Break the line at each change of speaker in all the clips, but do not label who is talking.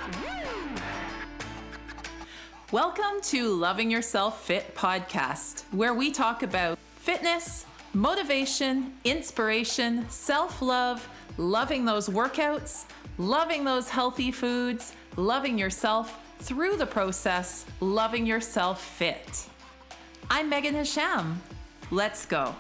Welcome to Loving Yourself Fit podcast, where we talk about fitness, motivation, inspiration, self-love, loving those workouts, loving those healthy foods, loving yourself through the process, loving yourself fit. I'm Megan Hisham. Let's go.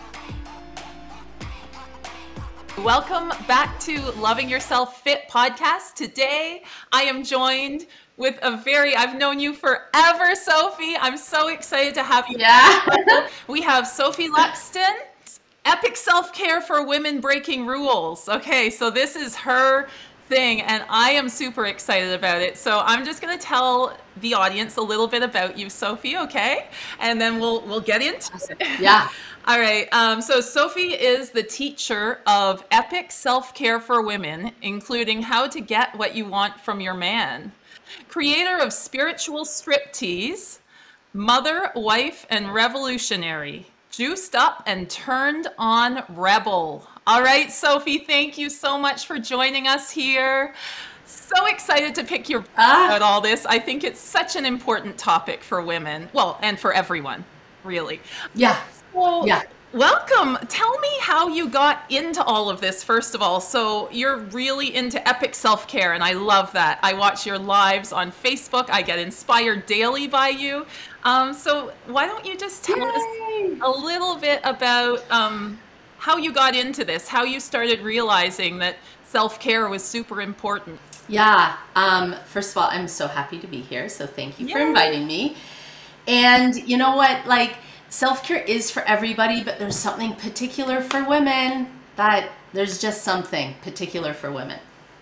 Welcome back to Loving Yourself Fit podcast. Today, I am joined with I've known you forever, Sophie. I'm so excited to have you.
Yeah.
We have Sophie Luxton, Epic Self-Care for Women Breaking Rules. Okay, so this is her thing, and I am super excited about it. So I'm just going to tell the audience a little bit about you, Sophie, okay? And then we'll get into it.
Yeah.
All right. So Sophie is the teacher of Epic Self-Care for Women, including how to get what you want from your man. Creator of Spiritual Striptease, mother, wife, and revolutionary. Juiced up and turned on rebel. All right, Sophie, thank you so much for joining us here. So excited to pick your brain about all this. I think it's such an important topic for women, well, and for everyone, really.
Yeah.
So,
Yeah.
welcome. Tell me how you got into all of this, first of all. So you're really into epic self-care, and I love that. I watch your lives on Facebook. I get inspired daily by you. So why don't you just tell us a little bit about how you got into this, how you started realizing that self-care was super important.
Yeah. First of all, I'm so happy to be here. So thank you for inviting me. And you know what? Like, self-care is for everybody, but there's something particular for women. That there's just something particular for women.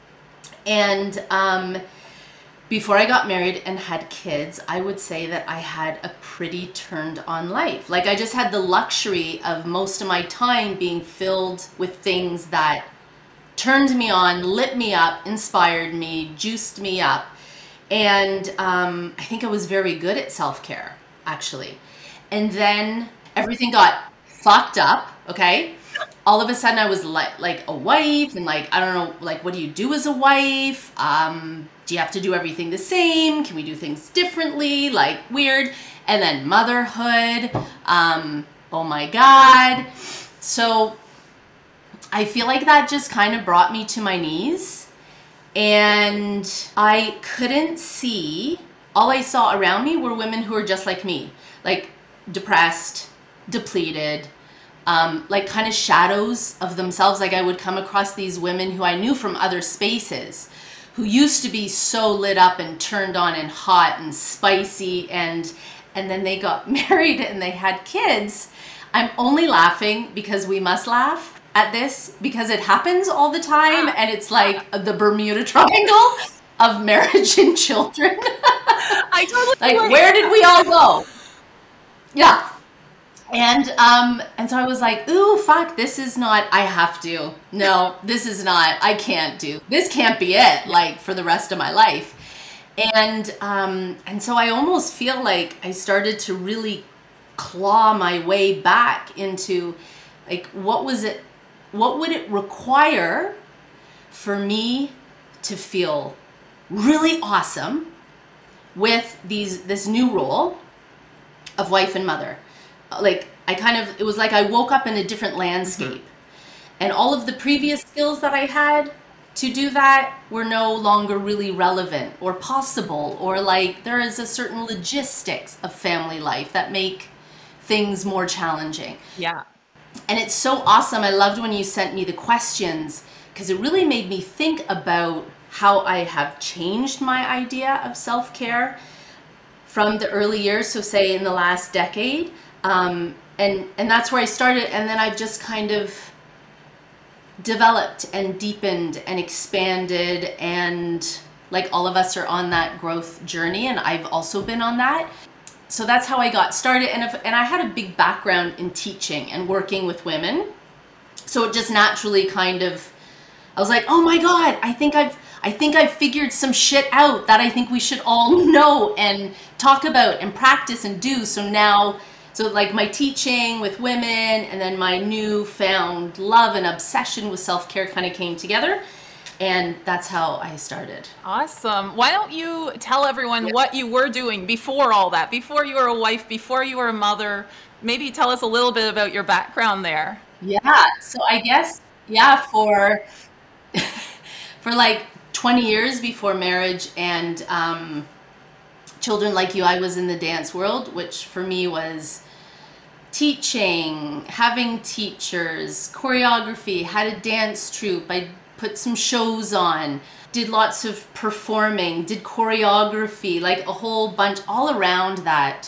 And before I got married and had kids, I would say that I had a pretty turned on life. Like, I just had the luxury of most of my time being filled with things that turned me on, lit me up, inspired me, juiced me up. And I think I was very good at self-care, actually. And then everything got fucked up, okay? All of a sudden I was like a wife, and like, I don't know, like, what do you do as a wife? Do you have to do everything the same? Can we do things differently? Like, weird. And then motherhood. Oh my God. So I feel like that just kind of brought me to my knees, and I couldn't see. All I saw around me were women who were just like me, like depressed, depleted, like kind of shadows of themselves. Like, I would come across these women who I knew from other spaces, who used to be so lit up and turned on and hot and spicy, and then they got married and they had kids. I'm only laughing because we must laugh at this, because it happens all the time, and it's like the Bermuda Triangle of marriage and children.
I totally
Like, where did we all go? Yeah. And so I was like, ooh, fuck, this is not, I have to. No, this is not, I can't do. This can't be it, like, for the rest of my life. And so I almost feel like I started to really claw my way back into, like, what would it require for me to feel really awesome with this new role of wife and mother. Like, it was like I woke up in a different landscape, and all of the previous skills that I had to do that were no longer really relevant or possible, or like, there is a certain logistics of family life that make things more challenging.
Yeah.
And it's so awesome. I loved when you sent me the questions, because it really made me think about how I have changed my idea of self-care from the early years, so say in the last decade. And that's where I started. And then I've just kind of developed and deepened and expanded, and like, all of us are on that growth journey, and I've also been on that. So that's how I got started. And I had a big background in teaching and working with women. So it just naturally kind of, I was like, oh my God, I think I've figured some shit out that I think we should all know and talk about and practice and do. So now, like, my teaching with women and then my newfound love and obsession with self-care kind of came together. And that's how I started.
Awesome. Why don't you tell everyone
Yeah.
what you were doing before all that, before you were a wife, before you were a mother? Maybe tell us a little bit about your background there.
Yeah. So I guess, yeah, for like 20 years before marriage and children like you, I was in the dance world, which for me was teaching, having teachers, choreography, had a dance troupe. I put some shows on, did lots of performing, did choreography, like a whole bunch all around that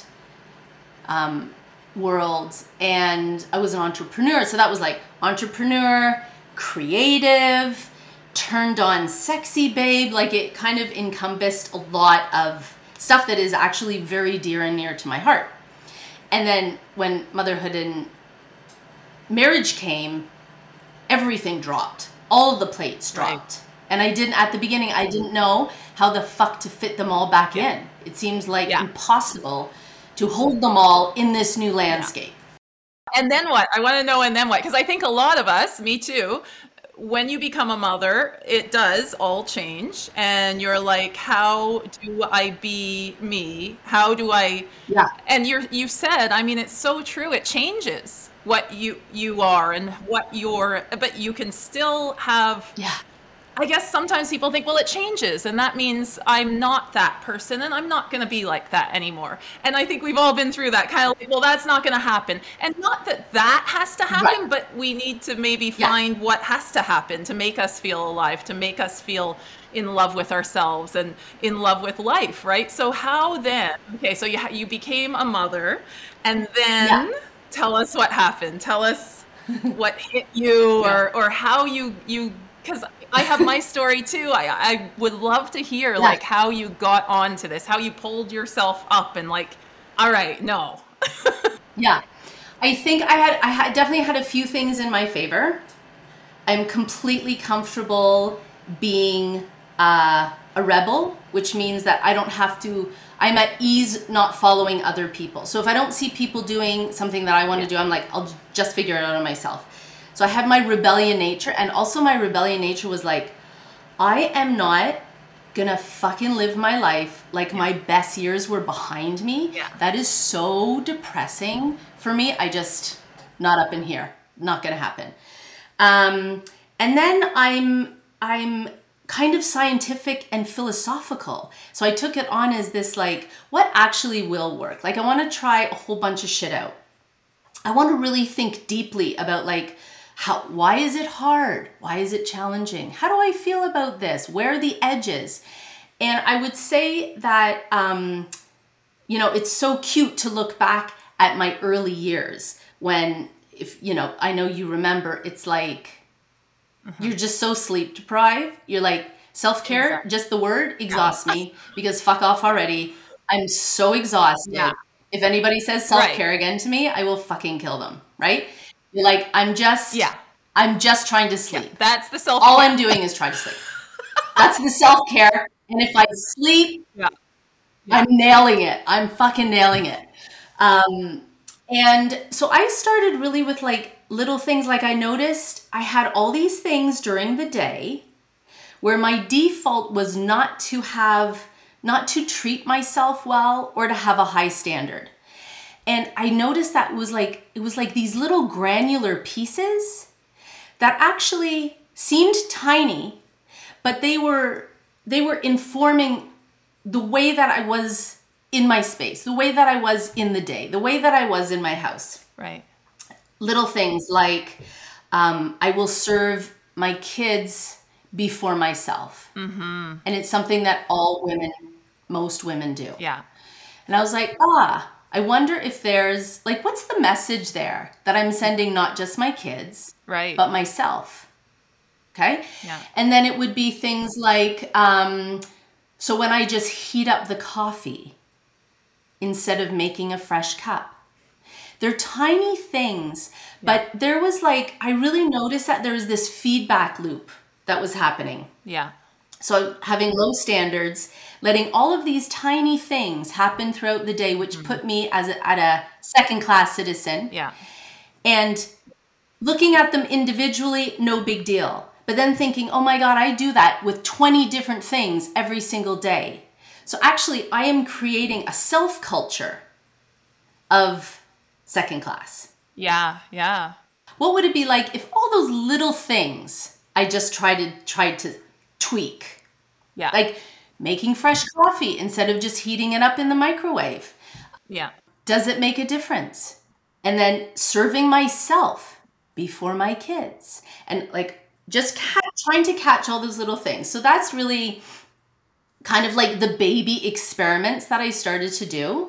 world. And I was an entrepreneur. So that was like entrepreneur, creative, turned on sexy babe. Like it kind of encompassed a lot of stuff that is actually very dear and near to my heart. And then when motherhood and marriage came, everything dropped. All of the plates
Right.
dropped. And at the beginning, I didn't know how the fuck to fit them all back in. It seems like
Yeah.
impossible to hold them all in this new
Yeah.
landscape.
And then what? I want to know, and then what? Because I think a lot of us, me too, when you become a mother, it does all change. And you're like, how do I be me? How do I,
Yeah.
and you said, I mean, it's so true. It changes what you are and what you're, but you can still have,
Yeah.
I guess sometimes people think, well, it changes, and that means I'm not that person, and I'm not going to be like that anymore. And I think we've all been through that kind of like, well, that's not going to happen. And not that that has to
Right.
happen, but we need to maybe
Yeah.
find what has to happen to make us feel alive, to make us feel in love with ourselves and in love with life, right? So how then? Okay, so you became a mother, and
Yeah.
then tell us what happened. Tell us what hit you
Yeah.
or how you because I have my story too. I would love to hear
Yeah.
like how you got onto this, how you pulled yourself up and like, all right, no.
Yeah. I think I had definitely had a few things in my favor. I'm completely comfortable being a rebel, which means that I don't have to, I'm at ease not following other people. So if I don't see people doing something that I want to do, I'm like, I'll just figure it out on myself. So I had my rebellion nature, and also my rebellion nature was like, I am not gonna fucking live my life like my best years were behind me.
Yeah.
That is so depressing for me. I just, not up in here. Not gonna happen. And then I'm kind of scientific and philosophical. So I took it on as this like, what actually will work? Like I want to try a whole bunch of shit out. I want to really think deeply about like why is it hard? Why is it challenging? How do I feel about this? Where are the edges? And I would say that it's so cute to look back at my early years when, if I know you remember, it's like you're just so sleep deprived. You're like, self-care,
Exactly.
just the word exhausts me because fuck off already. I'm so exhausted.
Yeah.
If anybody says self-care again to me, I will fucking kill them, right? You're like, I'm just trying to sleep.
That's the self
All I'm doing is try to sleep. That's the self-care. And if I sleep,
Yeah.
I'm nailing it. I'm fucking nailing it. And so I started really with like little things. Like I noticed I had all these things during the day where my default was not to treat myself well or to have a high standard. And I noticed that it was like these little granular pieces that actually seemed tiny, but they were informing the way that I was in my space, the way that I was in the day, the way that I was in my house.
Right.
Little things like I will serve my kids before myself. Mm-hmm. And it's something that most women do.
Yeah.
And I was like, I wonder if there's like, what's the message there that I'm sending not just my kids,
Right.
but myself? Okay.
Yeah.
And then it would be things like, so when I just heat up the coffee instead of making a fresh cup. They're tiny things, but there was like, I really noticed that there was this feedback loop that was happening.
Yeah.
So having low standards, letting all of these tiny things happen throughout the day, which put me at a second-class citizen.
Yeah.
And looking at them individually, no big deal. but then thinking, oh my God, I do that with 20 different things every single day. So actually, I am creating a self culture of second class.
Yeah, yeah.
What would it be like if all those little things I just tried to tweak?
Yeah.
Like making fresh coffee instead of just heating it up in the microwave.
Yeah.
Does it make a difference? And then serving myself before my kids. And like just trying to catch all those little things. So that's really kind of like the baby experiments that I started to do.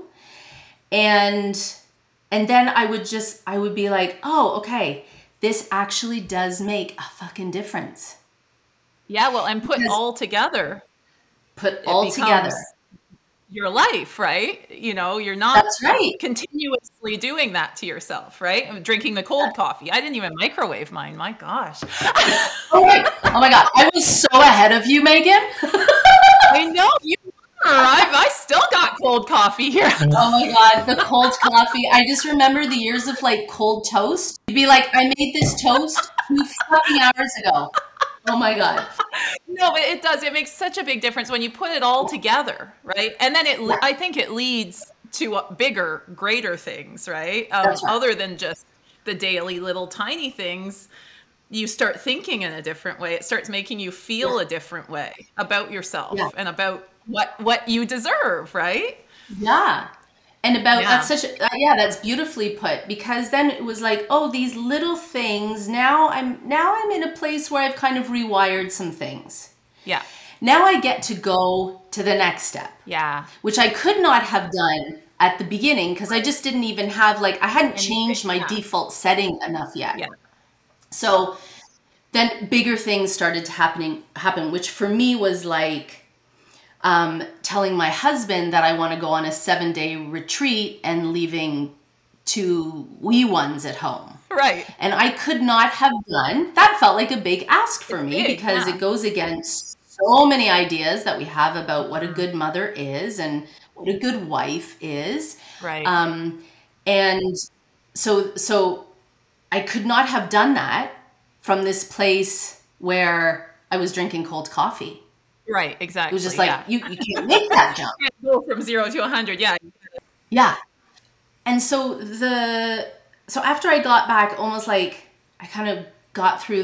And then I would be like, oh, okay, this actually does make a fucking difference.
Yeah, well, and put
Because
all together,
put
it
all together.
becomes your life, right? You know, you're not
That's right.
continuously doing that to yourself, right? Drinking the cold coffee. I didn't even microwave mine. My gosh.
Oh, right. Oh my God. I was so ahead of you, Megan.
I know you were. I still got cold coffee here.
Oh my God, the cold coffee. I just remember the years of like cold toast. You'd be like, I made this toast 2 fucking hours ago. Oh my God.
No, but it does. It makes such a big difference when you put it all together, right? And then
Yeah.
I think it leads to bigger, greater things, right?
That's right.
Other than just the daily little tiny things, you start thinking in a different way. It starts making you feel a different way about yourself
Yeah.
and about what you deserve, right?
Yeah. And about
Yeah.
that's beautifully put, because then it was like, oh, these little things, now I'm in a place where I've kind of rewired some things.
Yeah.
Now I get to go to the next step,
Yeah.
which I could not have done at the beginning because I just didn't even have I hadn't changed my
Yeah.
default setting enough yet.
Yeah.
So then bigger things started to happen, which for me was like telling my husband that I want to go on a 7-day retreat and leaving 2 wee ones at home.
Right.
And I could not have done that. Felt like a big ask for me
big,
because
yeah.
it goes against so many ideas that we have about what a good mother is and what a good wife is.
Right.
And so I could not have done that from this place where I was drinking cold coffee.
Right. Exactly.
It was just like, you can't make that jump.
You can't go from 0 to 100. Yeah.
Yeah. And so after I got back, almost like I kind of got through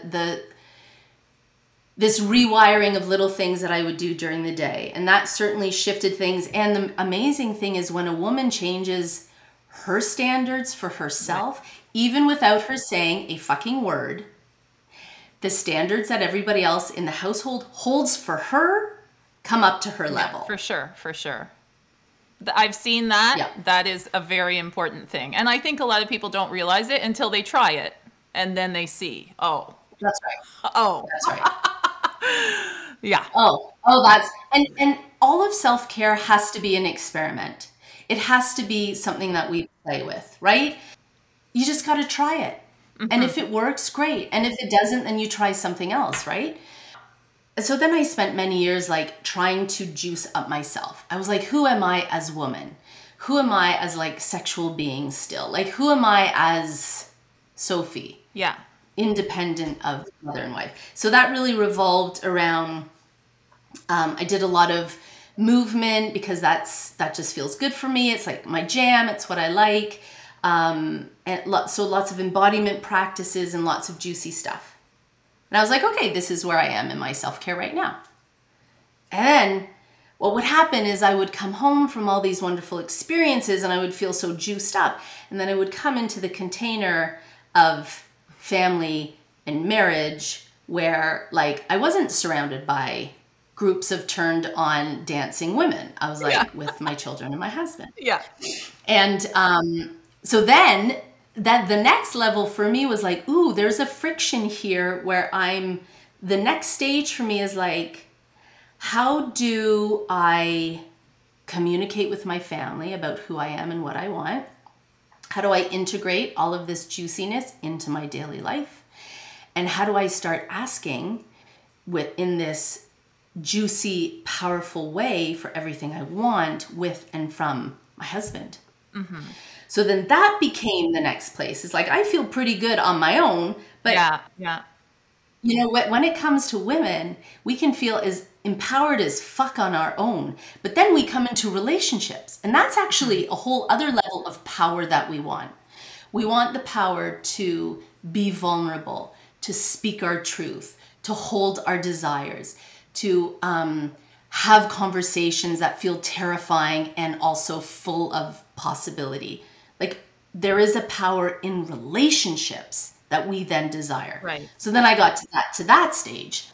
this rewiring of little things that I would do during the day. And that certainly shifted things. And the amazing thing is when a woman changes her standards for herself, even without her saying a fucking word, the standards that everybody else in the household holds for her come up to her level.
For sure. For sure. I've seen that.
Yeah.
That is a very important thing. And I think a lot of people don't realize it until they try it. And then they see, oh.
That's right.
Oh.
That's right.
Yeah.
Oh, that's and all of self-care has to be an experiment. It has to be something that we play with, right? You just got to try it. And if it works, great. And if it doesn't, then you try something else, right? So then I spent many years like trying to juice up myself. I was like, who am I as a woman? Who am I as like sexual being still? Like, who am I as Sophie?
Yeah.
Independent of mother and wife. So that really revolved around, I did a lot of movement because that just feels good for me. It's like my jam. It's what I like. And lots of embodiment practices and lots of juicy stuff. And I was like, okay, this is where I am in my self-care right now. And then what would happen is I would come home from all these wonderful experiences and I would feel so juiced up. And then I would come into the container of family and marriage where like I wasn't surrounded by groups of turned on dancing women. I was like with my children and my husband.
Yeah.
And so then the next level for me was like, ooh, there's a friction here where the next stage for me is like, how do I communicate with my family about who I am and what I want? How do I integrate all of this juiciness into my daily life? And how do I start asking in this juicy, powerful way for everything I want with and from my husband? Mm-hmm. So then that became the next place. It's like, I feel pretty good on my own, but
yeah.
you know, when it comes to women, we can feel as empowered as fuck on our own. But then we come into relationships, and that's actually a whole other level of power that we want. We want the power to be vulnerable, to speak our truth, to hold our desires, to have conversations that feel terrifying and also full of possibility. Like, there is a power in relationships that we then desire.
Right.
So then I got to that stage,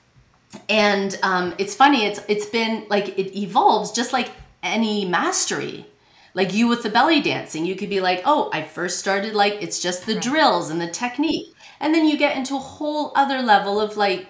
and it's funny. It's been like, it evolves just like any mastery. Like you with the belly dancing, you could be like, oh, I first started like, it's just the
Right.
drills and the technique, and then you get into a whole other level of like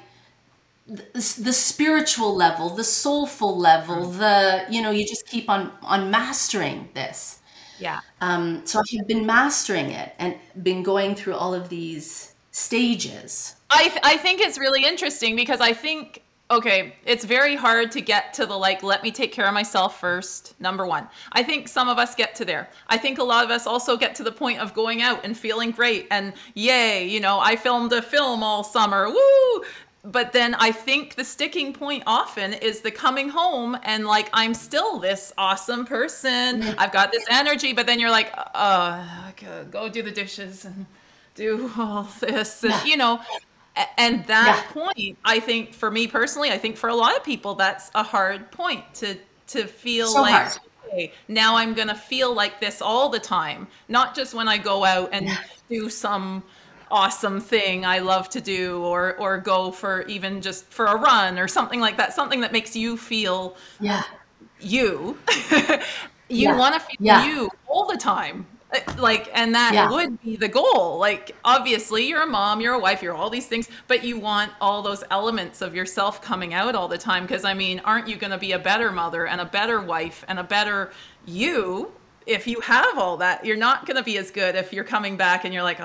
the spiritual level, the soulful level, the, you know, you just keep on mastering this.
Yeah.
So I have been mastering it and been going through all of these stages.
I think it's really interesting because I think, okay, it's very hard to get to the like, let me take care of myself first, number one. I think some of us get to there. I think a lot of us also get to the point of going out and feeling great and yay, you know, I filmed a film all summer, woo! But then I think the sticking point often is the coming home and like, I'm still this awesome person. I've got this energy, but then you're like, okay, go do the dishes and do all this. And,
Yeah,
you know, and that
yeah,
point, I think for me personally, I think for a lot of people, that's a hard point to feel
so
like,
hard.
okay, now I'm gonna feel like this all the time, not just when I go out
Yeah,
and do some awesome thing I love to do, or go for even just for a run or something like that, something that makes you feel
yeah,
you. You
yeah,
want to feel
yeah,
you all the time. Like, and that
yeah,
would be the goal. Like, obviously, you're a mom, you're a wife, you're all these things, but you want all those elements of yourself coming out all the time. Because, I mean, aren't you going to be a better mother and a better wife and a better you if you have all that? You're not going to be as good if you're coming back and you're like,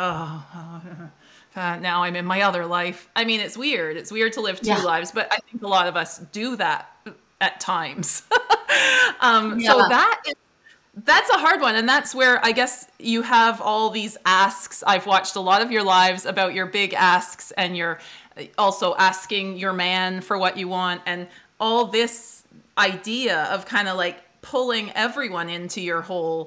now I'm in my other life. I mean, it's weird. It's weird to live two
yeah,
lives, but I think a lot of us do that at times. So
yeah,
that's a hard one, and that's where I guess you have all these asks. I've watched a lot of your lives about your big asks, and you're also asking your man for what you want, and all this idea of kind of like pulling everyone into your whole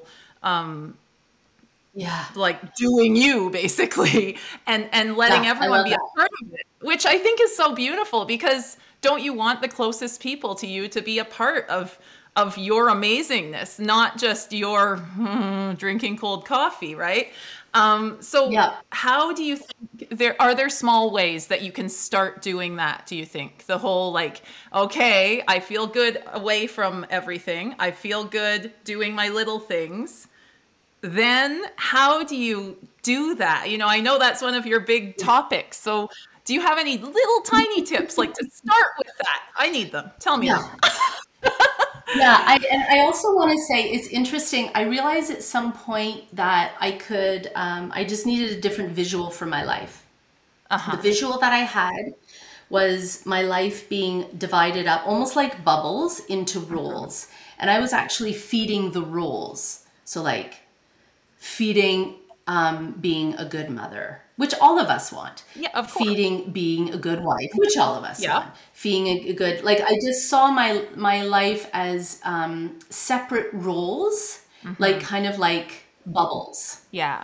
yeah,
like doing you basically, and letting
yeah. I
everyone
love
be a
that.
part of it, which I think is so beautiful because don't you want the closest people to you to be a part of your amazingness, not just your drinking cold coffee, right? So
Yeah.
how do you think there small ways that you can start doing that? Do you think the whole like, okay, I feel good away from everything, I feel good doing my little things, then how do you do that? You know, I know that's one of your big topics. So do you have any little tiny tips like to start with that? I need them. Tell me them.
Yeah. Yeah, and I also want to say it's interesting. I realized at some point that I just needed a different visual for my life. The
Uh-huh.
visual that I had was my life being divided up almost like bubbles into roles. And I was actually feeding the roles. So, like, feeding being a good mother, which all of us want.
Yeah, of course.
Feeding being a good wife, which all of us
Yeah.
want. Feeding a good, like, I just saw my life as separate roles, like
Hmm.
kind of like bubbles.
Yeah.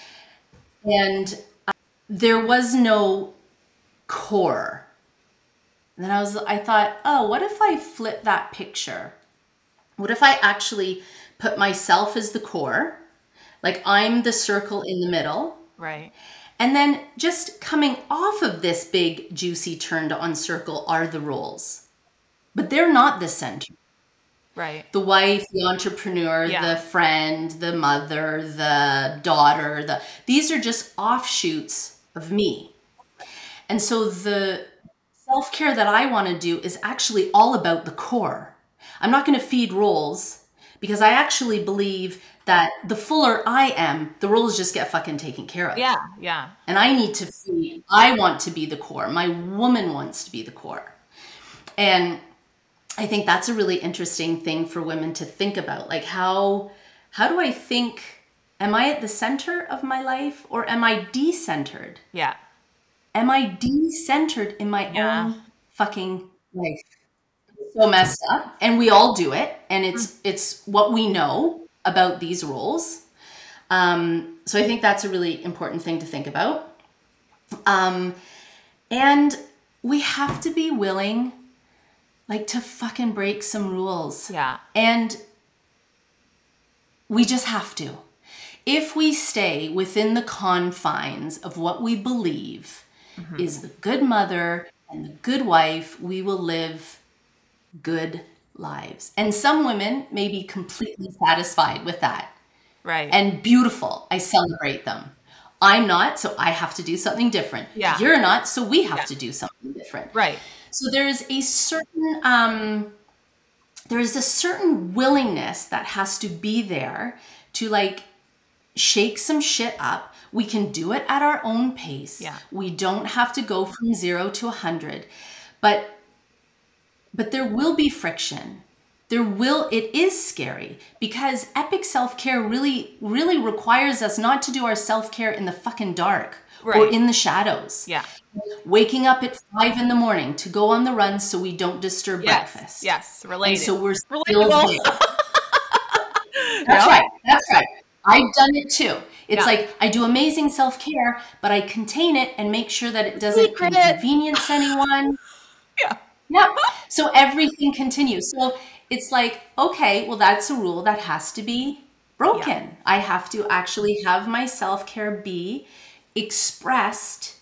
And there was no core. And then I thought, oh, what if I flip that picture? What if I actually put myself as the core? Like, I'm the circle in the middle.
Right.
And then just coming off of this big, juicy, turned on circle are the roles. But they're not the center.
Right.
The wife, the entrepreneur,
Yeah.
the friend, the mother, the daughter, these are just offshoots of me. And so the self care that I want to do is actually all about the core. I'm not going to feed roles because I actually believe that the fuller I am, the roles just get fucking taken care
Yeah.
of.
Yeah.
And I need to feed, I want to be the core. My woman wants to be the core. And I think that's a really interesting thing for women to think about. Like, how do I think, am I at the center of my life or am I decentered?
Yeah.
Am I de-centered in my
Yeah.
own fucking life? So messed up, and we all do it, and
Mm.
it's what we know about these roles. So I think that's a really important thing to think about. Um, and we have to be willing, like, to fucking break some rules.
Yeah.
And we just have to. If we stay within the confines of what we believe
Hmm.
is the good mother and the good wife, we will live good lives. And some women may be completely satisfied with that
Right.
and beautiful. I celebrate them. I'm not, so I have to do something different.
Yeah.
You're not, so we have
Yeah.
to do something different.
Right.
So there's a certain willingness that has to be there to, like, shake some shit up. We can do it at our own pace.
Yeah.
We don't have to go from 0 to 100. But there will be friction. It is scary because epic self-care really, really requires us not to do our self-care in the fucking dark or
Right.
in the shadows.
Yeah.
Waking up at 5 in the morning to go on the run so we don't disturb
Yes.
breakfast.
Yes.
And
Related.
so we're still
Relatable.
there. That's
Yeah.
right. That's right. I've done it too. It's
Yeah.
like I do amazing self-care, but I contain it and make sure that it doesn't
Secret.
inconvenience anyone.
Yeah.
Yeah. So everything continues. So it's like, okay, well, that's a rule that has to be broken. I have to actually have my self-care be expressed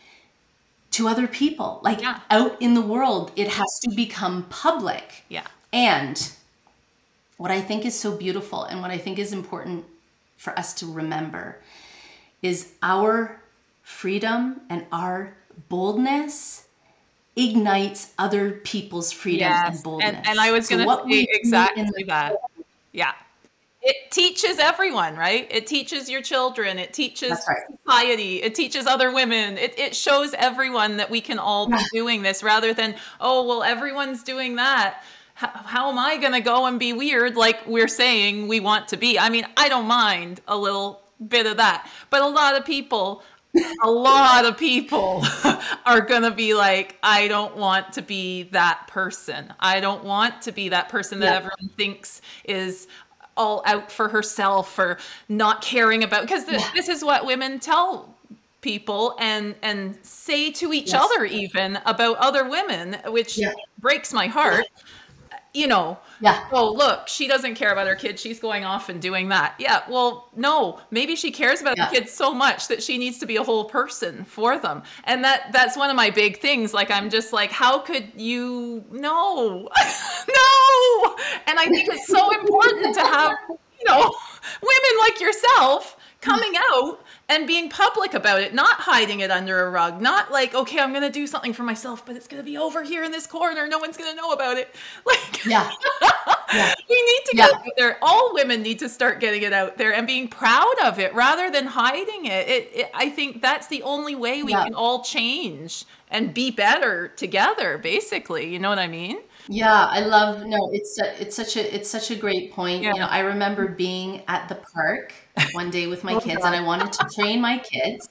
to other people, like
Yeah.
out in the world. It has to become public.
Yeah.
And what I think is so beautiful and what I think is important for us to remember is our freedom and our boldness ignites other people's freedom and
Yes.
boldness.
And I was
So
going to
what
say
we do in
exactly
the
that. Yeah. It teaches everyone, right? It teaches your children. It teaches
That's right.
society. It teaches other women. It shows everyone that we can all be doing this rather than, oh, well, everyone's doing that. How am I going to go and be weird like we're saying we want to be? I mean, I don't mind a little bit of that. But a lot of people are going to be like, I don't want to be that person. I don't want to be that person that
Yeah.
everyone thinks is all out for herself or not caring about, because this is what women tell people and say to each
Yes.
other even about other women, which
Yeah.
breaks my heart.
Yeah.
Oh, look, she doesn't care about her kids. She's going off and doing that. Yeah, well, no, maybe she cares about
Yeah.
the kids so much that she needs to be a whole person for them. And that's one of my big things. Like, I'm just like, how could you? No, no. And I think it's so important to have, women like yourself coming out and being public about it, not hiding it under a rug, not like, okay, I'm going to do something for myself, but it's going to be over here in this corner. No one's going to know about it. Like,
Yeah. Yeah.
we need to
Yeah.
get it out there. All women need to start getting it out there and being proud of it rather than hiding it. I think that's the only way we
Yeah.
can all change and be better together, basically. You know what I mean?
Yeah, I love, no, it's such a great point.
Yeah.
I remember being at the park one day with my
Oh,
kids,
God.
and I wanted to train my kids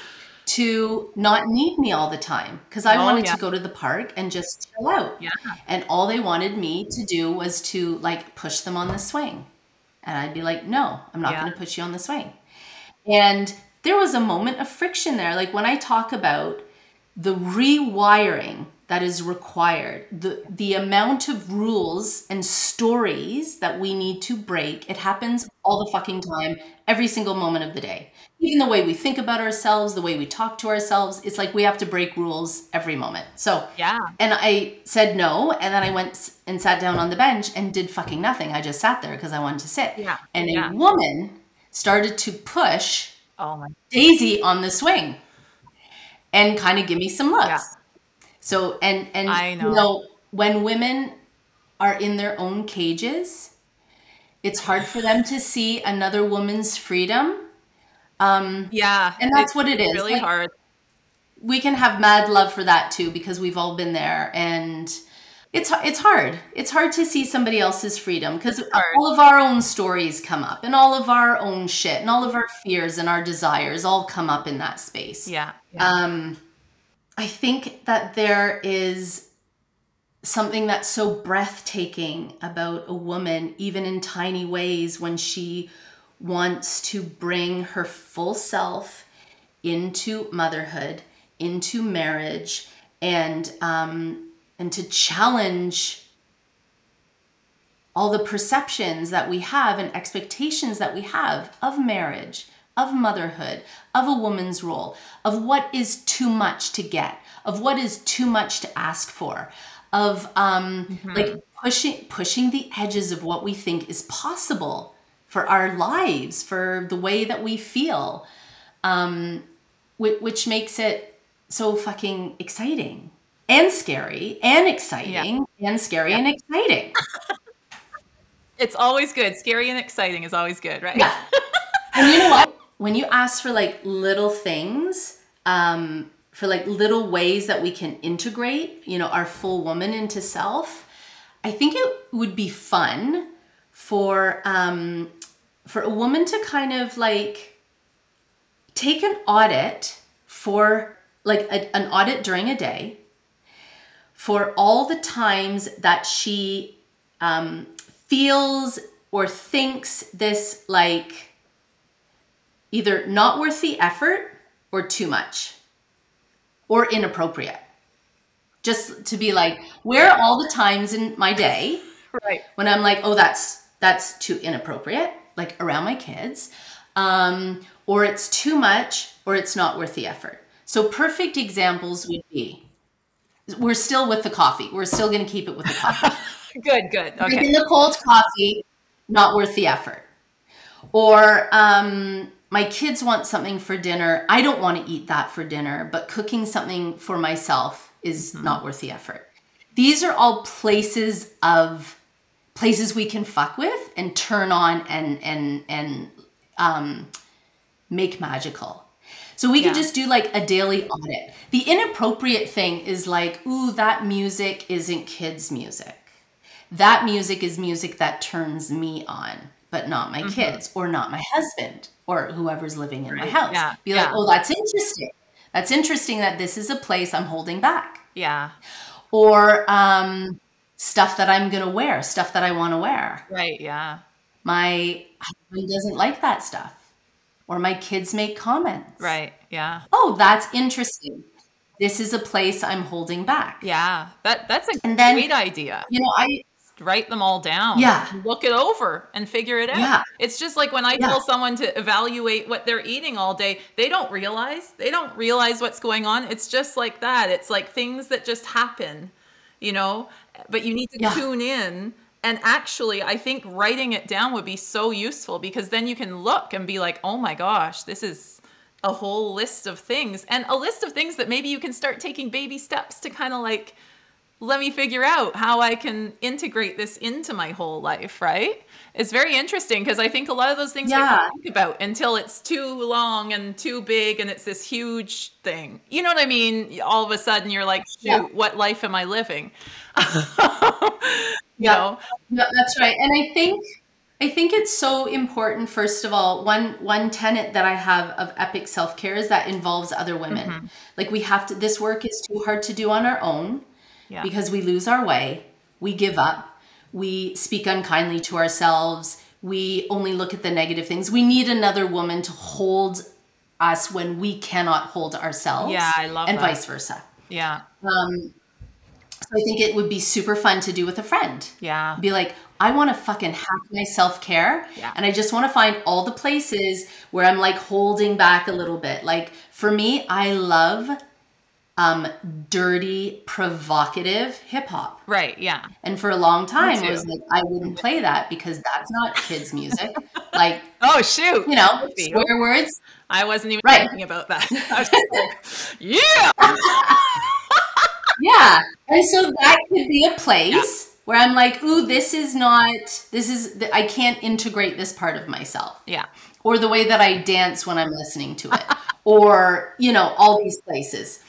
to not need me all the time because I
Oh,
wanted
yeah.
to go to the park and just chill out.
Yeah.
And all they wanted me to do was to, like, push them on the swing. And I'd be like, no, I'm not
Yeah.
going to push you on the swing. And there was a moment of friction there. Like, when I talk about the rewiring that is required, the amount of rules and stories that we need to break, it happens all the fucking time, every single moment of the day. Even the way we think about ourselves, the way we talk to ourselves, it's like we have to break rules every moment. So,
Yeah.
and I said no, and then I went and sat down on the bench and did fucking nothing. I just sat there because I wanted to sit.
Yeah.
And
Yeah.
a woman started to push
Oh, my.
Daisy on the swing and kind of give me some looks.
Yeah.
So, and
I know.
when women are in their own cages, it's hard for them to see another woman's freedom.
Yeah.
And that's
it's
what it is.
really
Like,
hard.
we can have mad love for that too, because we've all been there, and it's hard. It's hard to see somebody else's freedom because
hard.
all of our own stories come up, and all of our own shit, and all of our fears and our desires all come up in that space.
Yeah. Yeah.
I think that there is something that's so breathtaking about a woman, even in tiny ways, when she wants to bring her full self into motherhood, into marriage, and to challenge all the perceptions that we have and expectations that we have of marriage, of motherhood, of a woman's role, of what is too much to get, of what is too much to ask for, of like pushing the edges of what we think is possible for our lives, for the way that we feel, which makes it so fucking exciting and scary and
Yeah.
exciting and scary
Yeah.
and exciting.
It's always good. Scary and exciting is always good, right?
Yeah. And you know what? When you ask for like little things, for like little ways that we can integrate, our full woman into self, I think it would be fun for a woman to kind of like take an audit for like an audit during a day for all the times that she feels or thinks this like either not worth the effort or too much or inappropriate. Just to be like, where are all the times in my day
Right.
when I'm like, oh, that's too inappropriate, like around my kids, or it's too much, or it's not worth the effort. So perfect examples would be, we're still with the coffee. We're still going to keep it with the coffee.
Good. Okay.
Drinking the cold coffee, not worth the effort. Or my kids want something for dinner. I don't want to eat that for dinner, but cooking something for myself is not worth the effort. These are all places we can fuck with and turn on and make magical. So we could just do like a daily audit. The inappropriate thing is like, ooh, that music isn't kids' music. That music is music that turns me on, but not my kids or not my husband or whoever's living in my house.
Yeah.
Be like, oh, that's interesting. That's interesting that this is a place I'm holding back.
Yeah.
Or stuff that I'm going to wear, stuff that I want to wear.
Right. Yeah.
My husband doesn't like that stuff. Or my kids make comments.
Right. Yeah.
Oh, that's interesting. This is a place I'm holding back.
Yeah. That's a
And then,
great idea.
I
Write them all down.
Yeah.
Look it over and figure it out.
Yeah.
It's just like when I tell someone to evaluate what they're eating all day, they don't realize what's going on. It's just like that. It's like things that just happen, but you need to tune in. And actually, I think writing it down would be so useful because then you can look and be like, oh my gosh, this is a whole list of things, and a list of things that maybe you can start taking baby steps to kind of like, let me figure out how I can integrate this into my whole life, right? It's very interesting because I think a lot of those things I don't think about until it's too long and too big and it's this huge thing. You know what I mean? All of a sudden you're like, shoot, what life am I living?
Yeah, that's right. And I think it's so important, first of all, one tenet that I have of epic self-care is that involves other women. Like this work is too hard to do on our own. Because we lose our way, we give up, we speak unkindly to ourselves, we only look at the negative things. We need another woman to hold us when we cannot hold ourselves.
Yeah, I love
and
that.
vice versa.
Yeah.
So I think it would be super fun to do with a friend.
Yeah.
Be like, I want to fucking hack my self-care. And I just want to find all the places where I'm like holding back a little bit. Like for me, I love dirty, provocative hip hop.
Right. Yeah.
And for a long time, I was like, I wouldn't play that because that's not kids' music. Like,
oh shoot,
swear words.
I wasn't even thinking about that. I was just like, yeah.
Yeah. And so that could be a place where I'm like, ooh, I can't integrate this part of myself.
Yeah.
Or the way that I dance when I'm listening to it. Or, all these places.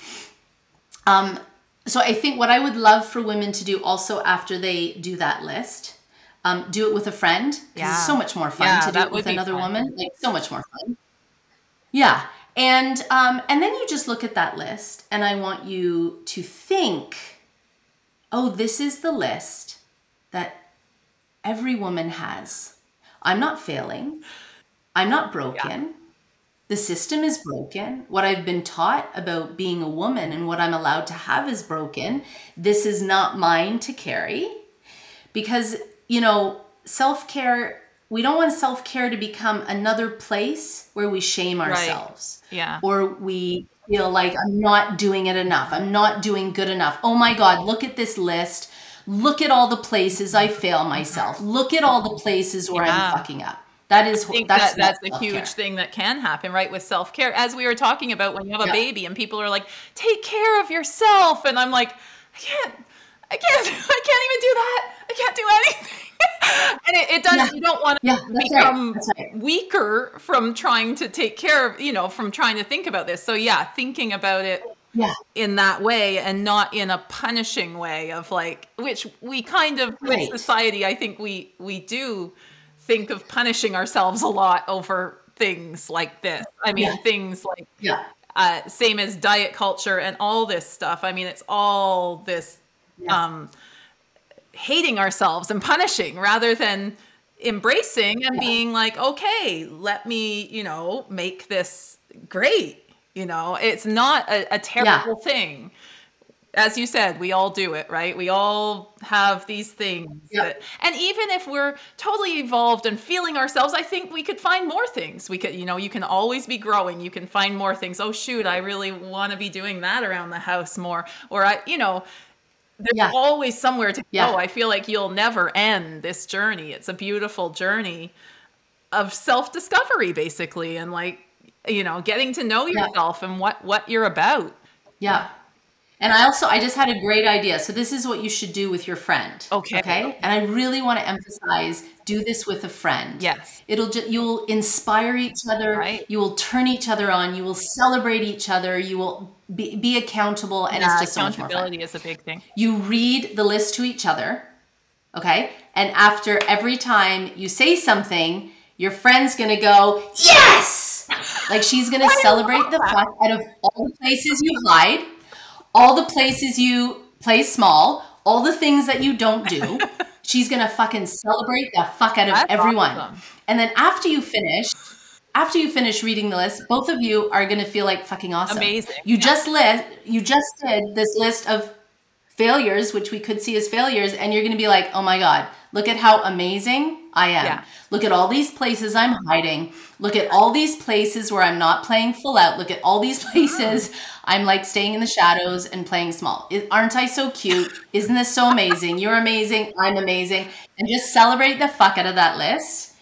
So I think what I would love for women to do also after they do that list, do it with a friend. Because it's so much more fun to do it with another woman. Like so much more fun. Yeah. And then you just look at that list, and I want you to think, oh, this is the list that every woman has. I'm not failing. I'm not
Yeah.
broken. The system is broken. What I've been taught about being a woman and what I'm allowed to have is broken. This is not mine to carry. Because, self-care, we don't want self-care to become another place where we shame
Right.
ourselves,
Yeah.
or we feel like I'm not doing it enough. I'm not doing good enough. Oh my God, look at this list. Look at all the places I fail myself. Look at all the places where I'm
Yeah.
fucking up. That
I
is
think
that's
that
not
that's a huge
self-care.
thing that can happen, right, with self-care. As we were talking about when you have a
Yeah.
baby and people are like, "Take care of yourself." And I'm like, I can't even do that. I can't do anything. And it
Yeah.
does, you don't want
Yeah,
to
that's right.
become
That's right.
weaker from trying to take care of, from trying to think about this. So yeah, thinking about it
Yeah.
in that way and not in a punishing way of like, which we kind of with
Right.
society, I think we do think of punishing ourselves a lot over things like this. I
Yeah.
mean, things like
Yeah.
same as diet culture and all this stuff. I mean, it's all this
Yeah.
um, hating ourselves and punishing rather than embracing and
Yeah.
being like, okay, let me, make this great. It's not a
Yeah.
terrible thing. As you said, we all do it, right? We all have these things
Yeah.
that, and even if we're totally evolved and feeling ourselves, I think we could find more things. We could, you can always be growing. You can find more things. Oh, shoot, I really want to be doing that around the house more. Or there's
Yeah.
always somewhere to go.
Yeah.
I feel like you'll never end this journey. It's a beautiful journey of self-discovery, basically, and like, getting to know
Yeah.
yourself and what you're about.
Yeah. And I just had a great idea. So this is what you should do with your friend.
Okay.
Okay. And I really want to emphasize, do this with a friend.
Yes.
You'll inspire each other.
Right.
You will turn each other on. You will celebrate each other. You will be accountable. And it's
Yeah,
just so much more fun.
accountability is a big thing.
You read the list to each other. Okay. And after every time you say something, your friend's going to go, yes! Like she's going to celebrate the fuck out of all the places you hide, all the places you play small, all the things that you don't do. She's going to fucking celebrate the fuck out of
That's
everyone.
awesome.
And then after you finish reading the list, both of you are going to feel like fucking awesome.
Amazing.
You just did this list of failures, which we could see as failures, and you're going to be like, oh my God, look at how amazing I am.
Yeah.
Look at all these places I'm hiding. Look at all these places where I'm not playing full out. Look at all these places I'm like staying in the shadows and playing small. Aren't I so cute? Isn't this so amazing? You're amazing. I'm amazing. And just celebrate the fuck out of that list.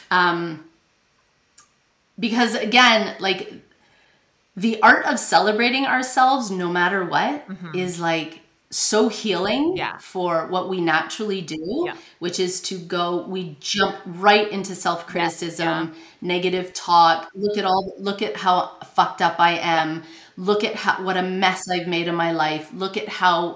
Because again, like the art of celebrating ourselves no matter what is like so healing
Yeah.
for what we naturally do,
Yeah.
which is we jump right into self-criticism,
Yeah.
negative talk. Look at how fucked up I am. Look at what a mess I've made of my life. Look at how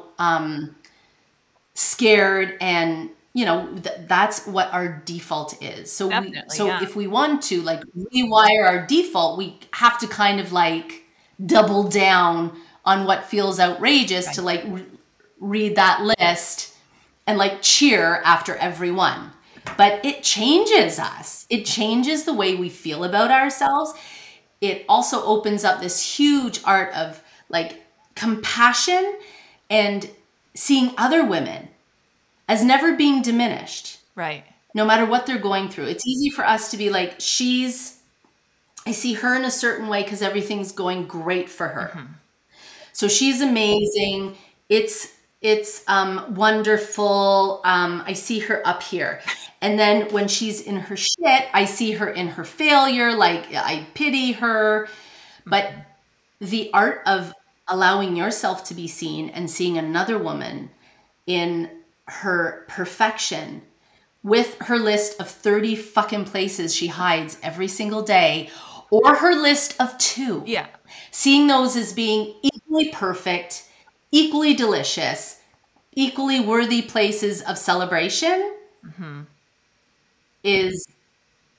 scared, and that's what our default is. So
Definitely, yeah.
if we want to like rewire our default, we have to kind of like double down on what feels outrageous to like read that list and like cheer after every one. But it changes us. It changes the way we feel about ourselves. It also opens up this huge art of like compassion and seeing other women as never being diminished,
Right.
no matter what they're going through. It's easy for us to be like, I see her in a certain way because everything's going great for her. So she's amazing. It's wonderful. I see her up here. And then when she's in her shit, I see her in her failure. Like I pity her. But the art of allowing yourself to be seen and seeing another woman in her perfection with her list of 30 fucking places she hides every single day, or her list of 2.
Yeah.
Seeing those as being equally perfect, equally delicious, equally worthy places of celebration is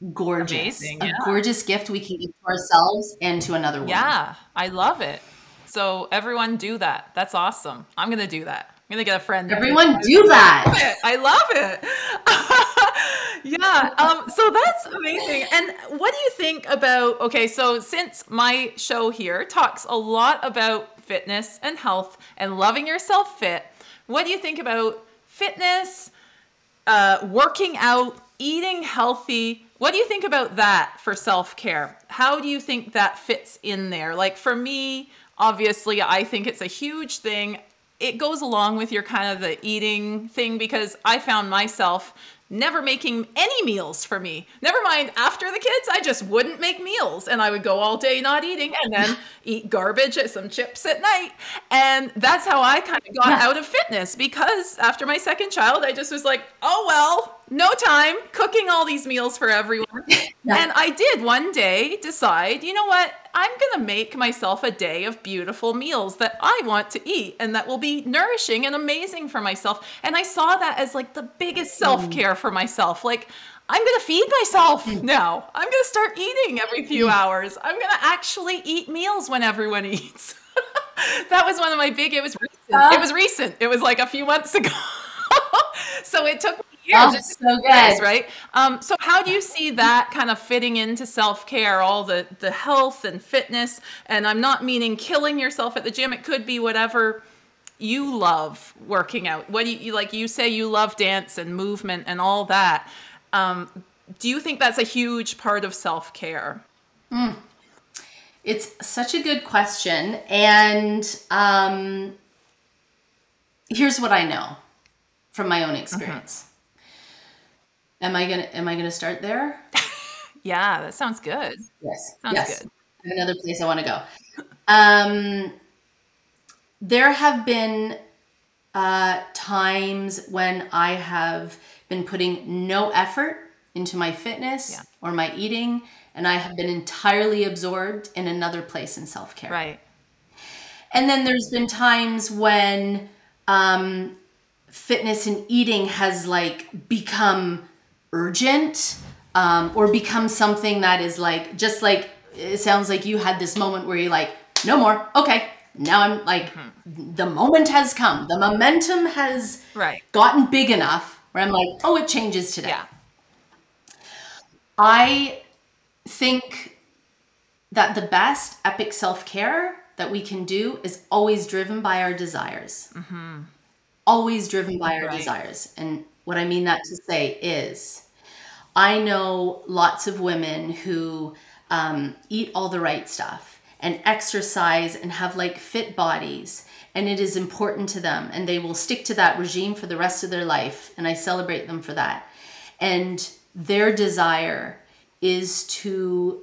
gorgeous.
Amazing.
A
Yeah.
gorgeous gift we can give to ourselves and to another woman.
Yeah, I love it. So everyone do that. That's awesome. I'm gonna do that. I'm gonna get a friend to do that.
Everyone do that.
I love it. Yeah. So that's amazing. And what do you think about, okay, so since my show here talks a lot about fitness and health and loving yourself fit, what do you think about fitness, working out, eating healthy? What do you think about that for self-care? How do you think that fits in there? Like for me, obviously, I think it's a huge thing. It goes along with your kind of the eating thing because I found myself never making any meals for me. Never mind after the kids, I just wouldn't make meals and I would go all day not eating and then eat garbage and some chips at night. And that's how I kind of got
Yeah.
out of fitness because after my second child, I just was like, oh, well, no time cooking all these meals for everyone.
Yeah.
And I did one day decide, you know what? I'm going to make myself a day of beautiful meals that I want to eat and that will be nourishing and amazing for myself. And I saw that as like the biggest self-care for myself. Like, I'm going to feed myself now. I'm going to start eating every few hours. I'm going to actually eat meals when everyone eats. That was one of my big, it was recent. It was recent. It was like a few months ago. So it took me years.
Oh,
It took
so
me years,
good.
right? So how do you see that kind of fitting into self-care, all the health and fitness? And I'm not meaning killing yourself at the gym. It could be whatever you love working out. What do you like? You say you love dance and movement and all that. Do you think that's a huge part of self-care?
It's such a good question. And here's what I know from my own experience. Am I gonna start there?
Yeah, that sounds good.
Yes.
Sounds
Yes.
good.
I have another place I want to go. Um, there have been times when I have been putting no effort into my fitness
Yeah.
or my eating, and I have been entirely absorbed in another place in self care.
Right.
And then there's been times when fitness and eating has like become urgent or become something that is like, just like, it sounds like you had this moment where you're like, no more. Okay. Now I'm like, the moment has come. The momentum has
Right.
gotten big enough where I'm like, oh, it changes today.
Yeah.
I think that the best epic self-care that we can do is always driven by our desires. Always driven by our
Right.
desires. And what I mean that to say is, I know lots of women who eat all the right stuff and exercise and have like fit bodies, and it is important to them, and they will stick to that regime for the rest of their life. And I celebrate them for that. And their desire is to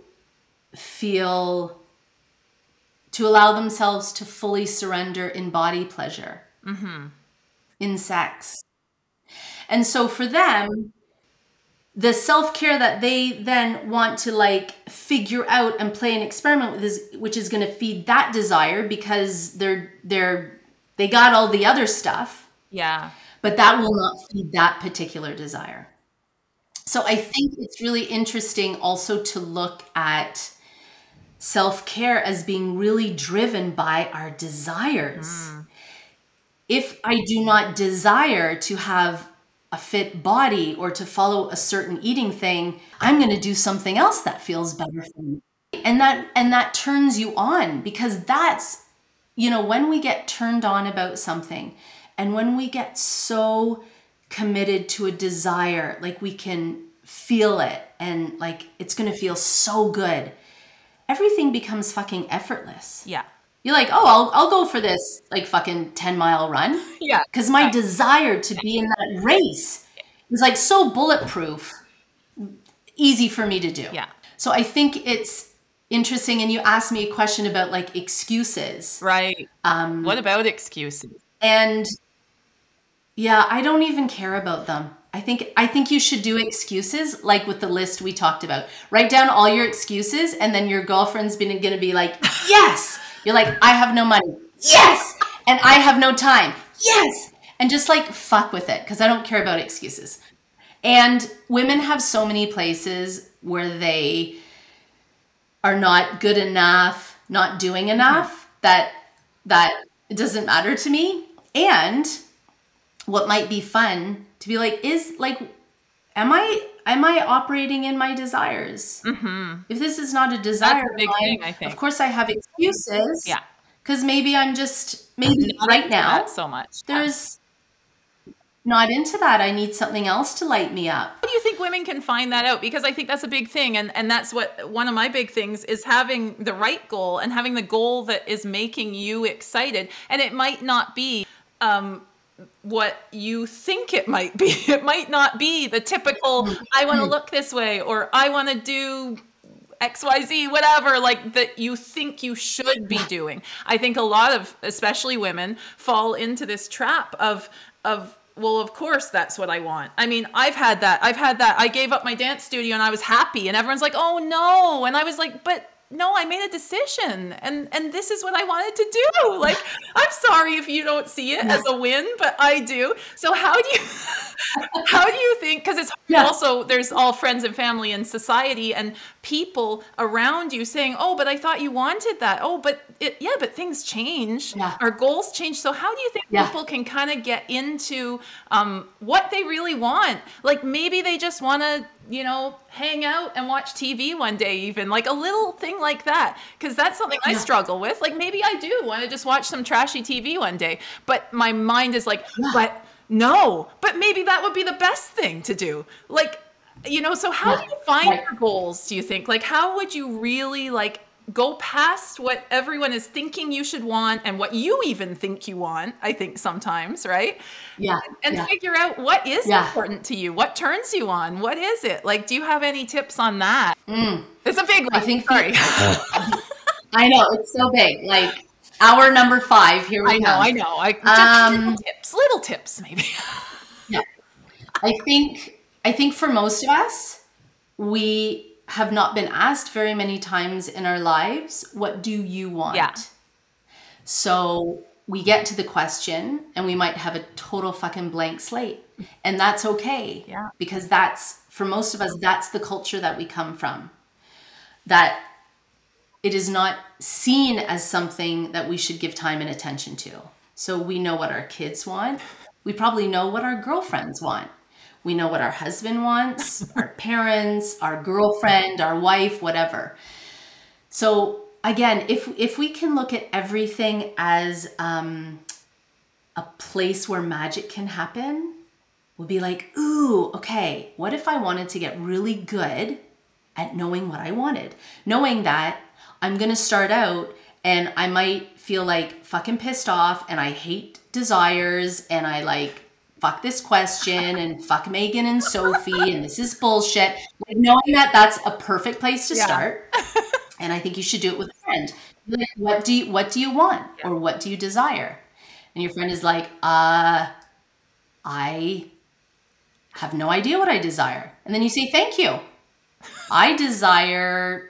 allow themselves to fully surrender in body pleasure, in sex. And so for them, the self-care that they then want to like figure out and play an experiment with is, which is going to feed that desire, because they got all the other stuff,
Yeah.
but that will not feed that particular desire. So I think it's really interesting also to look at self-care as being really driven by our desires. If I do not desire to have a fit body or to follow a certain eating thing, I'm going to do something else that feels better for me. And that turns you on, because that's, when we get turned on about something and when we get so committed to a desire, like we can feel it and like it's going to feel so good, everything becomes fucking effortless.
Yeah.
You're like, oh, I'll go for this like fucking 10-mile run.
Yeah.
Because my desire to be in that race is like so bulletproof, easy for me to do.
Yeah.
So I think it's interesting. And you asked me a question about like excuses.
Right. What about excuses?
And yeah, I don't even care about them. I think you should do excuses like with the list we talked about. Write down all your excuses, and then your girlfriend's going to be like, yes. You're like, I have no money. Yes. And I have no time. Yes. And just like fuck with it, because I don't care about excuses. And women have so many places where they are not good enough, not doing enough, that it doesn't matter to me. And what might be fun to be like is like, am I operating in my desires? If this is not a desire
That's a big
of mine,
thing, I think.
of course I have excuses.
Yeah.
Because maybe I'm just maybe
Not
right
into
now
that so much. Yeah.
there's not into that. I need something else to light me up.
How do you think women can find that out? Because I think that's a big thing. And that's what one of my big things is, having the right goal and having the goal that is making you excited. And it might not be what you think it might be. It might not be the typical, I want to look this way, or I want to do XYZ, whatever, like that you think you should be doing. I think a lot of, especially women, fall into this trap of, well, of course that's what I want. I mean, I've had that. I gave up my dance studio and I was happy, and everyone's like, oh no. And I was like, but no, I made a decision, and this is what I wanted to do. Like, I'm sorry if you don't see it as a win, but I do. So how do you think, because it's also, there's all friends and family and society and people around you saying, oh, but I thought you wanted that. Oh, but but things change.
Yeah.
Our goals change. So how do you think people can kind of get into what they really want? Like, maybe they just want to, hang out and watch TV one day, even like a little thing like that. Because that's something I struggle with. Like, maybe I do want to just watch some trashy TV one day, but my mind is like, but no, but maybe that would be the best thing to do. Like, so how do you find your goals, do you think? Like, how would you really like go past what everyone is thinking you should want and what you even think you want, I think sometimes, right?
Yeah.
And figure out what is important to you, what turns you on, what is it? Like, do you have any tips on that? It's a big one.
I think
Sorry.
I know, it's so big. Like, hour number 5, here we go.
I know. Just little tips, maybe.
Yeah. I think for most of us, we have not been asked very many times in our lives, what do you want?
Yeah.
So we get to the question and we might have a total fucking blank slate. And that's okay.
Yeah.
Because for most of us, that's the culture that we come from. That it is not seen as something that we should give time and attention to. So we know what our kids want. We probably know what our girlfriends want. We know what our husband wants, our parents, our girlfriend, our wife, whatever. So again, if we can look at everything as a place where magic can happen, we'll be like, ooh, okay, what if I wanted to get really good at knowing what I wanted? Knowing that I'm going to start out and I might feel like fucking pissed off and I hate desires and I like, fuck this question and fuck Megan and Sophie and this is bullshit. Like, knowing that that's a perfect place to start. And I think you should do it with a friend. Like, what do you want? Or what do you desire? And your friend is like, I have no idea what I desire. And then you say, thank you. I desire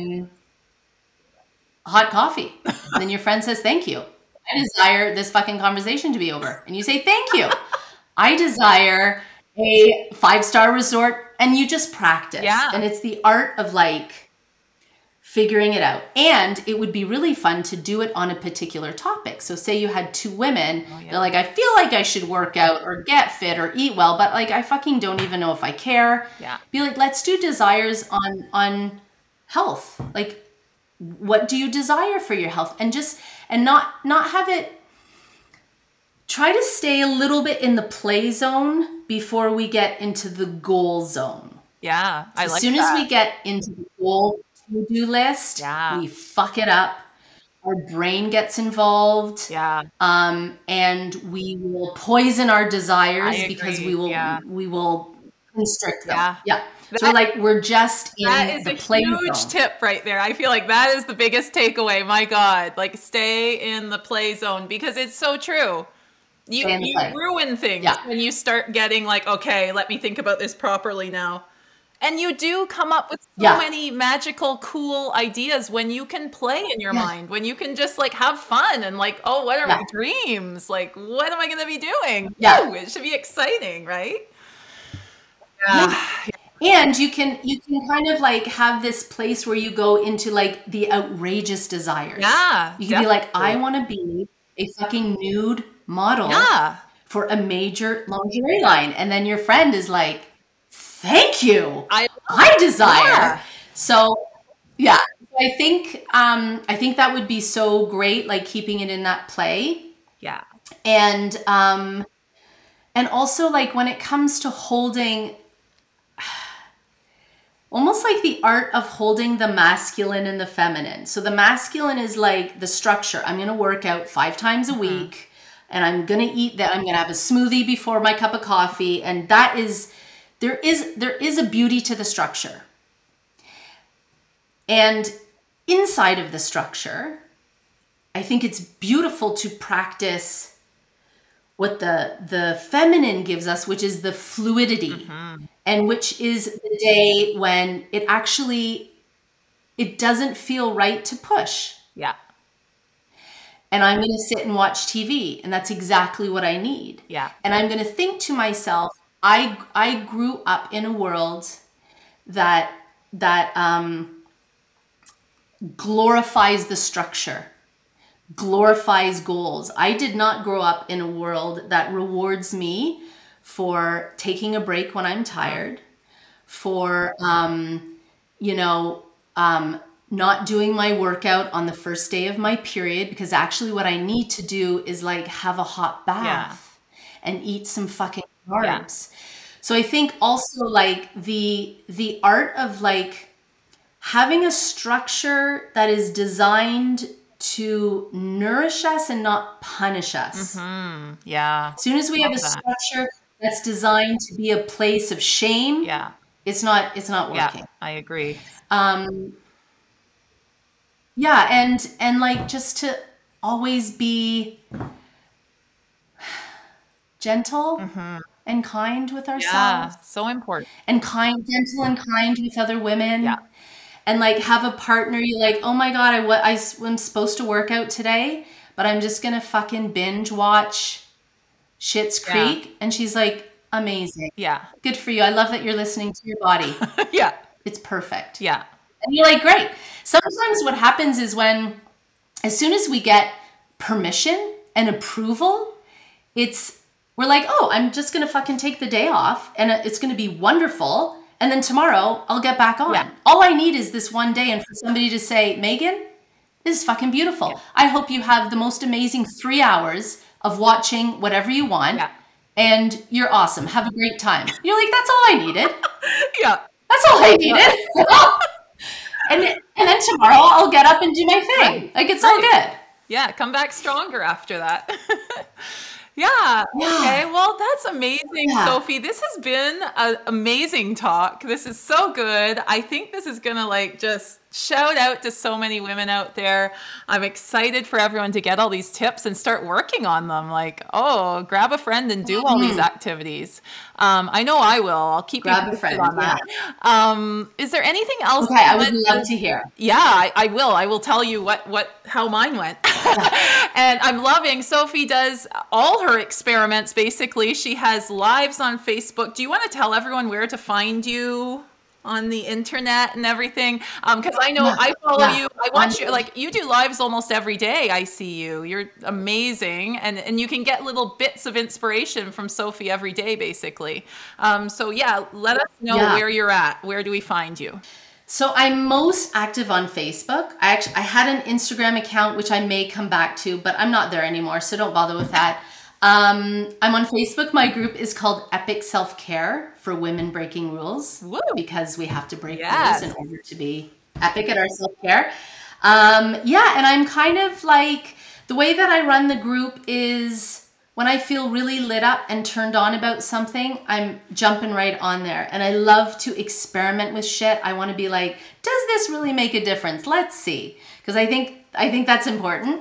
hot coffee. And then your friend says, thank you. I desire this fucking conversation to be over. And you say, thank you. I desire a 5-star resort, and you just practice.
Yeah.
And it's the art of like figuring it out. And it would be really fun to do it on a particular topic. So say you had 2 women, they're like, I feel like I should work out or get fit or eat well, but like, I fucking don't even know if I care.
Yeah.
Be like, let's do desires on health. Like, what do you desire for your health? And not have it. Try to stay a little bit in the play zone before we get into the goal zone.
Yeah, I like that.
As soon as we get into the goal to-do list, we fuck it up. Our brain gets involved.
Yeah.
And we will poison our desires
I agree.
because we will constrict them.
Yeah.
Yeah. So we're just in the play zone.
That is a huge tip right there. I feel like that is the biggest takeaway. My God, like, stay in the play zone, because it's so true. You ruin things when you start getting like, okay, let me think about this properly now. And you do come up with so many magical, cool ideas when you can play in your mind, when you can just like have fun and like, oh, what are my dreams? Like, what am I going to be doing?
Yeah.
Ooh, it should be exciting, right?
And you can kind of like have this place where you go into like the outrageous desires.
Yeah,
You can be like, I
definitely.
want to be a fucking nude model
Yeah.
for a major lingerie line. And then your friend is like, thank you.
I
I desire.
yeah.
So yeah. So I think that would be so great, like keeping it in that play.
Yeah.
And also like when it comes to holding, almost like the art of holding the masculine and the feminine. So the masculine is like the structure. I'm going to work out 5 times a
Mhm.
week and I'm going to eat that. I'm going to have a smoothie before my cup of coffee. And that is, there is a beauty to the structure. And inside of the structure, I think it's beautiful to practice what the feminine gives us, which is the fluidity,
Mhm.
and which is the day when it doesn't feel right to push.
Yeah.
And I'm going to sit and watch TV, and that's exactly what I need.
Yeah.
And I'm going to think to myself, I grew up in a world that glorifies the structure, glorifies goals. I did not grow up in a world that rewards me for taking a break when I'm tired, for you know, not doing my workout on the first day of my period, because actually what I need to do is like have a hot
Yeah.
bath and eat some fucking
Yeah.
carbs. So I think also like the art of like having a structure that is designed to nourish us and not punish us.
Mhm. Yeah.
As soon as we have a
Love that.
structure that's designed to be a place of shame,
Yeah.
it's not
Yeah.
working.
I agree.
Um, yeah, and like just to always be gentle
Mhm.
and kind with
Yeah.
ourselves,
So important.
and gentle and kind with other
Yeah.
women, and like have a partner you like, oh my god, I'm supposed to work out today, but I'm just gonna fucking binge watch Schitt's
Yeah.
Creek, and she's like, amazing,
Yeah.
good for you. I love that you're listening to your body.
Yeah.
It's perfect.
Yeah.
And you're like, great. Sometimes what happens is when, as soon as we get permission and approval, it's, we're like, oh, I'm just gonna fucking take the day off and it's gonna be wonderful. And then tomorrow I'll get back
Yeah.
on. All I need is this one day and for somebody to say, Megan, this is fucking
Yeah.
beautiful. I hope you have the most amazing 3 hours of watching whatever you want
Yeah.
and you're awesome. Have a great time. You're like, that's all I needed.
Yeah.
That's all I needed. And then tomorrow I'll get up and do my thing.
Right.
Like it's all
Right.
good.
Yeah, come back stronger after that. Yeah, okay.
Yeah.
Well, that's amazing,
Yeah.
Sophie. This has been an amazing talk. This is so good. I think this is gonna like just shout out to so many women out there. I'm excited for everyone to get all these tips and start working on them. Like, oh, grab a friend and do all these
Mhm.
activities. I know I will. I'll keep you
Grab a
posted
friend.
on
Yeah.
that. Is there anything else
Okay.
that
I
you
would
want
love
to
to hear.
yeah, I will. I will tell you how mine went.
Yeah.
And I'm loving Sophie does all her experiments basically. She has lives on Facebook. Do you want to tell everyone where to find you on the internet and everything? Because I know
Yeah.
I follow
Yeah.
you. I
On
watch you like you do lives almost every day. I see you. You're amazing, and you can get little bits of inspiration from Sophie every day, basically. So yeah, let us know
yeah.
where you're at. Where do we find you?
So I'm most active on Facebook. I had an Instagram account which I may come back to, but I'm not there anymore, so don't bother with that. I'm on Facebook. My group is called Epic Self Care for Women Breaking Rules,
Woo!
because we have to break rules in
Yes.
order to be epic at our self care. Yeah, and I'm kind of like, the way that I run the group is when I feel really lit up and turned on about something, I'm jumping right on there. And I love to experiment with shit. I want to be like, does this really make a difference? Let's see. Because I think that's important.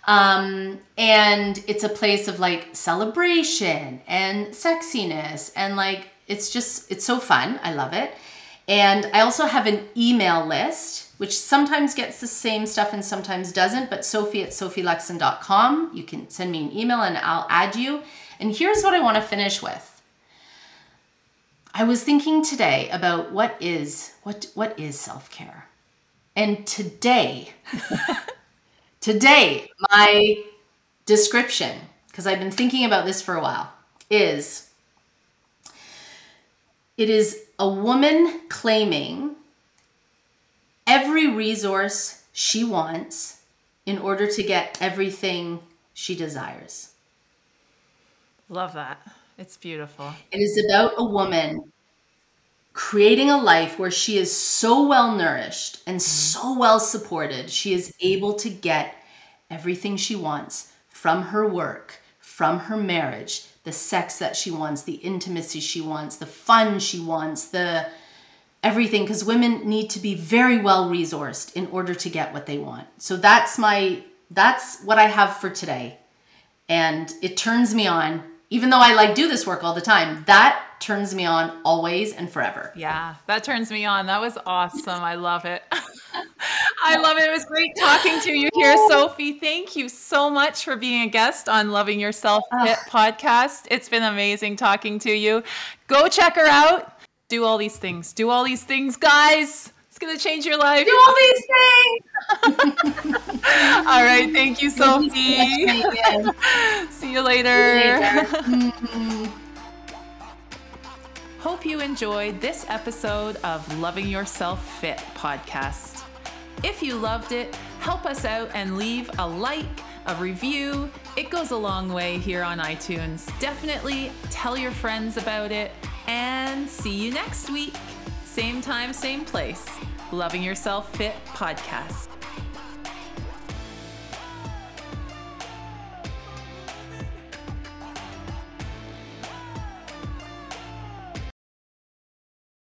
And it's a place of like celebration and sexiness, and like it's so fun. I love it. And I also have an email list, which sometimes gets the same stuff and sometimes doesn't, but sophie@sophieluxon.com. You can send me an email and I'll add you. And here's what I want to finish with. I was thinking today about what is self-care. And today, my description, because I've been thinking about this for a while, is it is a woman claiming every resource she wants in order to get everything she desires.
Love that. It's beautiful.
It is about a woman creating a life where she is so well nourished and so well supported, she is able to get everything she wants from her work, from her marriage, the sex that she wants, the intimacy she wants, the fun she wants, the everything, because women need to be very well resourced in order to get what they want. So that's what I have for today. And it turns me on, even though I do this work all the time, that turns me on always and forever.
Yeah, that turns me on. That was awesome. I love it. I love it. It was great talking to you here, Sophie. Thank you so much for being a guest on Loving Yourself Fit podcast. It's been amazing talking to you. Go check her out. Do all these things. Do all these things, guys. It's going to change your life.
Do all these things.
All right. Thank you, Sophie. See you later. Hope you enjoyed this episode of Loving Yourself Fit podcast. If you loved it, help us out and leave a like, a review. It goes a long way here on iTunes. Definitely tell your friends about it, and see you next week. Same time, same place. Loving Yourself Fit podcast.